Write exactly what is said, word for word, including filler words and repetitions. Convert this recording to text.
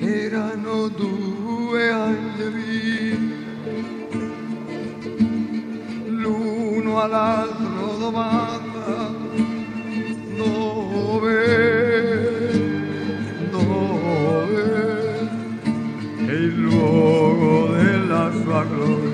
erano due angeli, l'uno all'altro domanda: dove, dove è il luogo della sua gloria?